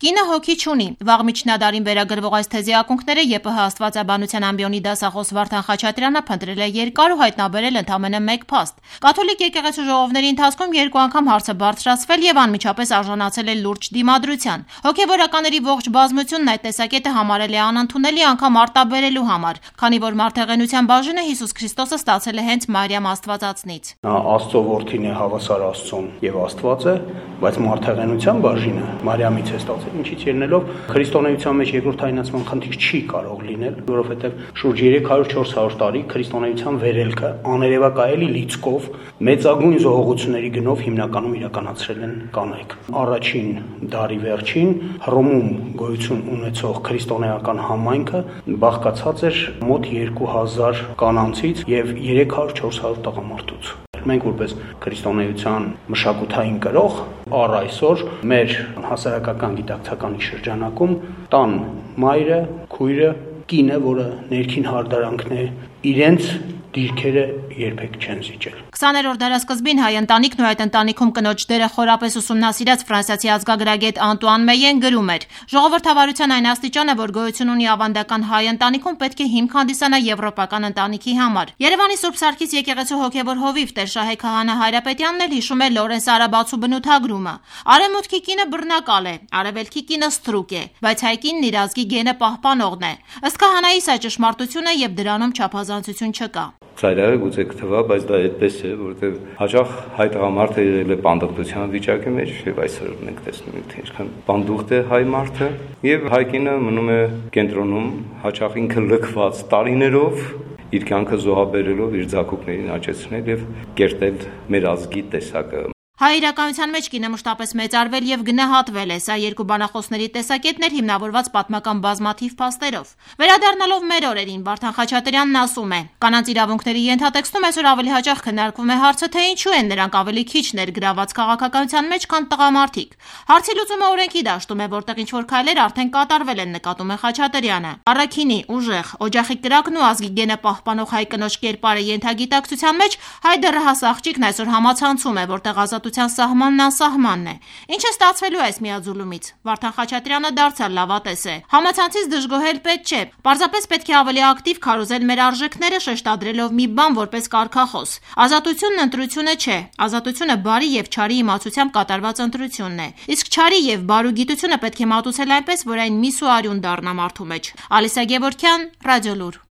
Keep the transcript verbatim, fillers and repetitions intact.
Կինը հոգի չունի։ Վաղ միջնադարին վերագրվող այս թեզի ակունքները ԵՊՀ աստվածաբանության ամբիոնի դասախոս Վարդան Խաչատրյանը փնտրել է երկար ու հայտնաբերել ընդամենը մեկ փաստ։ Կաթոլիկ եկեղեցու ժողովների ընթացքում երկու անգամ հարցը բարձրացվել եւ անմիջապես արժանացել է լուրջ դիմադրության։ Հոգեվորականների ողջ բազմությունն այդ տեսակետը համարել է անընդունելի անգամ արտաբերելու համար, քանի որ մարդեղենության բաժինը Հիսուս Քրիստոսը ստացել է հենց Մարիամ Աստվածածնից։ Նա Աստծո որդին է, հավասար Աստծուն եւ Աստված է, բայց մարդեղենության բաժինը Մարիամից է ստացել, ինչից ելնելով քրիստոնեության մեջ երկրորդ հայտնացման խնդիր չի կարող լինել, որովհետեւ շուրջ երեք հարյուր չորս հարյուր տարի քրիստոնեության վերելքը աներևակայելի լիցքով մեծագույն զոհողությունների գնով հիմնականում իրականացրել են կանայք։ Առաջին դարի վերջին Հռոմում գոյություն ունեցող քրիստոնեական համայնքը բաղկացած էր մոտ երկու հազար կանանցից եւ երեք հարյուր չորս հարյուր տղամարդուց։ Մենք որպես քրիստոնեության մշակութային կրող առ այսօր մեր հասարակական գիտակցականի շրջանակում տան մայրը, քույրը, կինը, որը ներքին հարդարանքն է, իրենց դիրքերը երբեք չեն զիջել։ քսաներորդ դարասկզբին հայ ընտանիքն ու այդ ընտանիքում կնոջ դերը խորապես ուսումնասիրած ֆրանսիացի ազգագրագետ Անտուան Մեյեն գրում էր. ժողովրդավարության այն աստիճանը, որ գոյություն ունի ավանդական հայ ընտանիքում, պետք է հիմք հանդիսանա եվրոպական ընտանիքի համար։ Երևանի Սուրբ Սարգիս եկեղեցու հոգևոր հովիվ Տեր Շահե Քահանա Հայրապետյանն էլ հիշում է Լորենս Արաբացու բնութագրումը։ Արևմուտքի կինը բռնակալ է, արևելքի կինը ստրուկ է, բայց հայ կինն իր ազգի գենը պահպանողն է։ Ըստ Քահանայի սա ճշմարտություն է եւ դրանում չափազանցություն չկա։ Ծայրահեղ գուցե կթվա, բայց դա այդպես է, որովհետև հաճախ հայ տղամարդը եղել է պանդխտության վիճակի մեջ եւ այսօր մենք տեսնում ենք, թե ինչքան պանդուխտ է հայ մարդը եւ հայ կինը մնում է կենտրոնում, հաճախ ինքը լքված տարիներով իր կյանքը զոհաբերելով իր ձակուկներին աճեցնել եւ կերտել մեր ազգի տեսակը։ Հայ իրականության մեջ կինը մշտապես մեծարվել եւ գնահատվել է, սա երկու բանախոսների տեսակետներ հիմնավորված պատմական բազմաթիվ փաստերով։ Վերադառնալով մեր օրերին, Վարդան Խաչատրյանն ասում է. կանանց իրավունքների ենթատեքստում այսօր ավելի հաճախ քննարկվում է հարցը, թե ինչու են նրանք ավելի քիչ ներգրաված քաղաքականության մեջ, քան տղամարդիկ։ Հարցի լուծումը օրենքի դաշտում է, որտեղ ինչ-որ քայլեր արդեն կատարվել են, նկատում է Խաչատրյանը։ Առաքինի, ուժեղ, օջախի կրակն ու ազգի գենը պահպանող հայ կնոջ կերպարը ենթագիտակցության մեջ հայ դեռահաս աղջիկն այսօր համացանցում է, որտեղ ազատության սահմանն անսահմանն է։ Ինչ է ստացվելու այս միաձուլումից։ Վարդան Խաչատրյանը դարձյալ լավատես է։ Համացանցից դժգոհել պետք չէ։ Պարզապես պետք է ավելի ակտիվ քարոզել մեր արժեքները, շեշտադրելով մի բան որպես կարգախոս։ Ազատությունն ընտրությունը չէ։ Ազատությունը բարի եւ չարի իմացությամբ կատարված ընտրությունն է։ Իսկ չարի եւ բարու գիտությունը պետք է մատուցել այնպես, որ այն միս ու արյուն դառնա մարդու մեջ։ Ալիսա Գևորգյան, Ռադիոլուր։